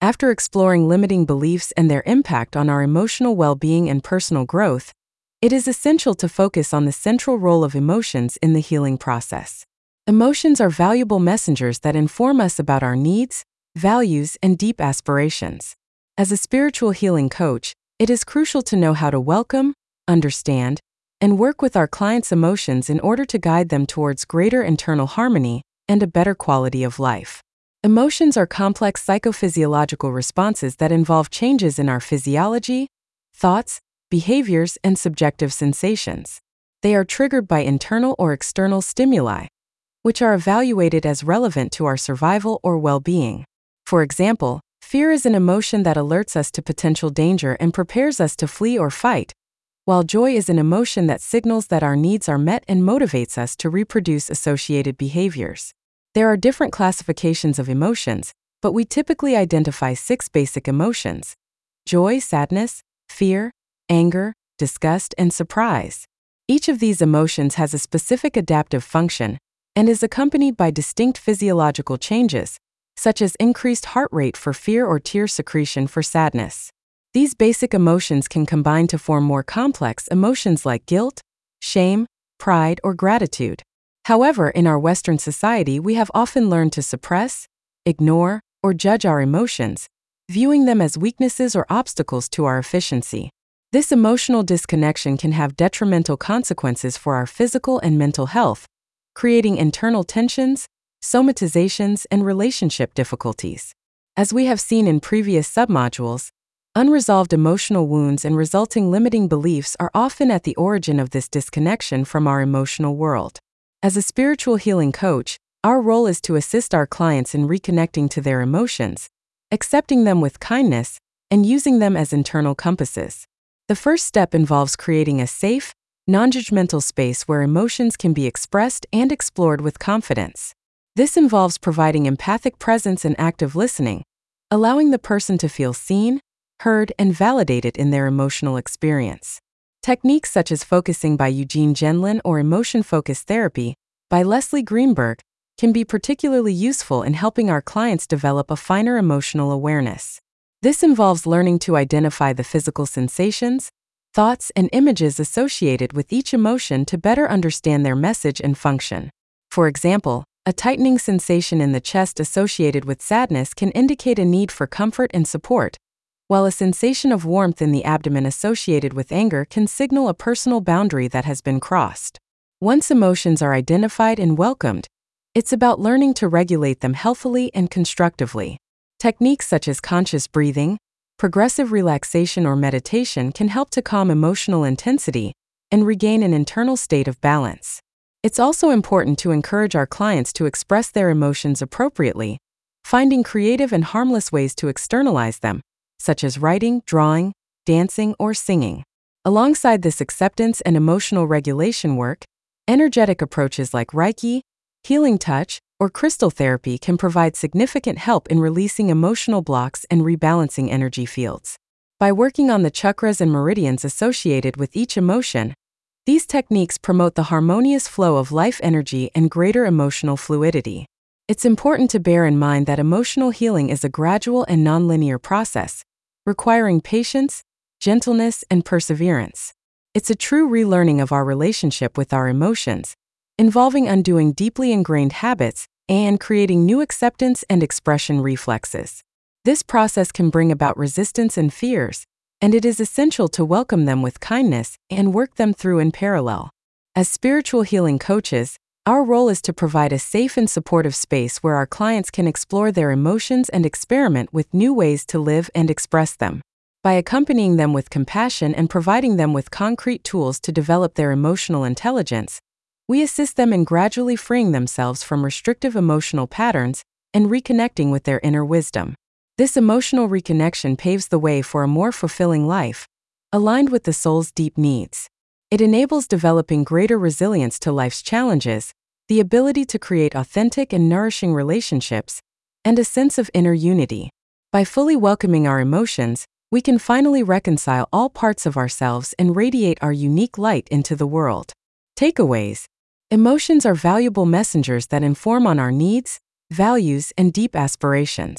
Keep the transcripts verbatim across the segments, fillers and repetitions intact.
After exploring limiting beliefs and their impact on our emotional well-being and personal growth, it is essential to focus on the central role of emotions in the healing process. Emotions are valuable messengers that inform us about our needs, values, and deep aspirations. As a spiritual healing coach, it is crucial to know how to welcome, understand, and work with our clients' emotions in order to guide them towards greater internal harmony and a better quality of life. Emotions are complex psychophysiological responses that involve changes in our physiology, thoughts, behaviors, and subjective sensations. They are triggered by internal or external stimuli, which are evaluated as relevant to our survival or well-being. For example, fear is an emotion that alerts us to potential danger and prepares us to flee or fight, while joy is an emotion that signals that our needs are met and motivates us to reproduce associated behaviors. There are different classifications of emotions, but we typically identify six basic emotions: joy, sadness, fear, anger, disgust, and surprise. Each of these emotions has a specific adaptive function and is accompanied by distinct physiological changes, such as increased heart rate for fear or tear secretion for sadness. These basic emotions can combine to form more complex emotions like guilt, shame, pride, or gratitude. However, in our Western society, we have often learned to suppress, ignore, or judge our emotions, viewing them as weaknesses or obstacles to our efficiency. This emotional disconnection can have detrimental consequences for our physical and mental health, creating internal tensions, somatizations, and relationship difficulties. As we have seen in previous submodules, unresolved emotional wounds and resulting limiting beliefs are often at the origin of this disconnection from our emotional world. As a spiritual healing coach, our role is to assist our clients in reconnecting to their emotions, accepting them with kindness, and using them as internal compasses. The first step involves creating a safe, non-judgmental space where emotions can be expressed and explored with confidence. This involves providing empathic presence and active listening, allowing the person to feel seen, heard, and validated in their emotional experience. Techniques such as focusing by Eugene Gendlin or emotion-focused therapy by Leslie Greenberg can be particularly useful in helping our clients develop a finer emotional awareness. This involves learning to identify the physical sensations, thoughts, and images associated with each emotion to better understand their message and function. For example, a tightening sensation in the chest associated with sadness can indicate a need for comfort and support, while a sensation of warmth in the abdomen associated with anger can signal a personal boundary that has been crossed. Once emotions are identified and welcomed, it's about learning to regulate them healthily and constructively. Techniques such as conscious breathing, progressive relaxation, or meditation can help to calm emotional intensity and regain an internal state of balance. It's also important to encourage our clients to express their emotions appropriately, finding creative and harmless ways to externalize them, such as writing, drawing, dancing, or singing. Alongside this acceptance and emotional regulation work, energetic approaches like Reiki, healing touch, or crystal therapy can provide significant help in releasing emotional blocks and rebalancing energy fields. By working on the chakras and meridians associated with each emotion, these techniques promote the harmonious flow of life energy and greater emotional fluidity. It's important to bear in mind that emotional healing is a gradual and nonlinear process, requiring patience, gentleness, and perseverance. It's a true relearning of our relationship with our emotions, involving undoing deeply ingrained habits and creating new acceptance and expression reflexes. This process can bring about resistance and fears, and it is essential to welcome them with kindness and work them through in parallel. As spiritual healing coaches, our role is to provide a safe and supportive space where our clients can explore their emotions and experiment with new ways to live and express them. By accompanying them with compassion and providing them with concrete tools to develop their emotional intelligence, we assist them in gradually freeing themselves from restrictive emotional patterns and reconnecting with their inner wisdom. This emotional reconnection paves the way for a more fulfilling life, aligned with the soul's deep needs. It enables developing greater resilience to life's challenges, the ability to create authentic and nourishing relationships, and a sense of inner unity. By fully welcoming our emotions, we can finally reconcile all parts of ourselves and radiate our unique light into the world. Takeaways: emotions are valuable messengers that inform on our needs, values, and deep aspirations.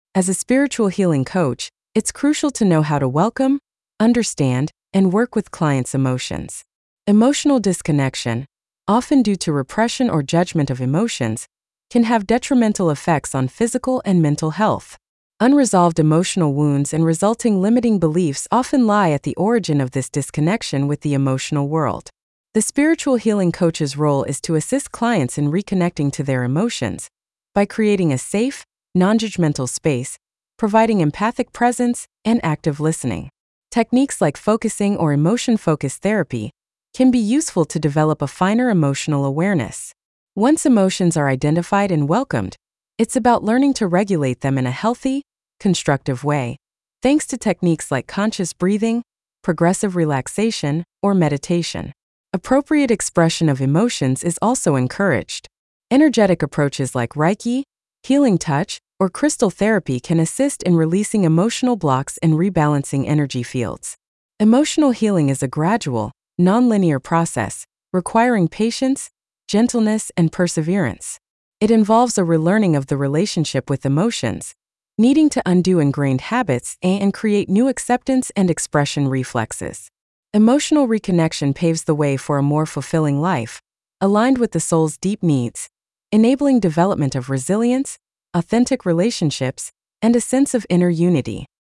As a spiritual healing coach, it's crucial to know how to welcome, understand, and work with clients' emotions. Emotional disconnection, often due to repression or judgment of emotions, can have detrimental effects on physical and mental health. Unresolved emotional wounds and resulting limiting beliefs often lie at the origin of this disconnection with the emotional world. The spiritual healing coach's role is to assist clients in reconnecting to their emotions by creating a safe, non-judgmental space, providing empathic presence, and active listening. Techniques like focusing or emotion-focused therapy can be useful to develop a finer emotional awareness. Once emotions are identified and welcomed, it's about learning to regulate them in a healthy, constructive way, thanks to techniques like conscious breathing, progressive relaxation, or meditation. Appropriate expression of emotions is also encouraged. Energetic approaches like Reiki, healing touch, or crystal therapy can assist in releasing emotional blocks and rebalancing energy fields. Emotional healing is a gradual, non-linear process, requiring patience, gentleness, and perseverance. It involves a relearning of the relationship with emotions, needing to undo ingrained habits and create new acceptance and expression reflexes. Emotional reconnection paves the way for a more fulfilling life, aligned with the soul's deep needs, enabling development of resilience, authentic relationships, and a sense of inner unity.